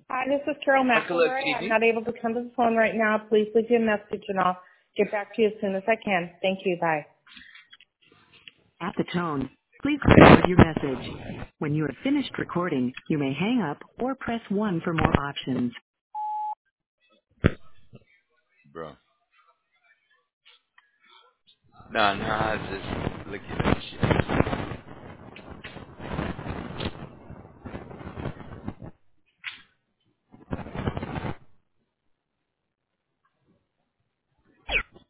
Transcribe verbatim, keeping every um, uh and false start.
Hi, this is Carol Nicola McElroy. I'm T V. not able to come to the phone right now. Please leave me a message and I'll get back to you as soon as I can. Thank you. Bye. At the tone, please record your message. When you have finished recording, you may hang up or press one for more options. Bro. Nah, nah, I just look at that shit.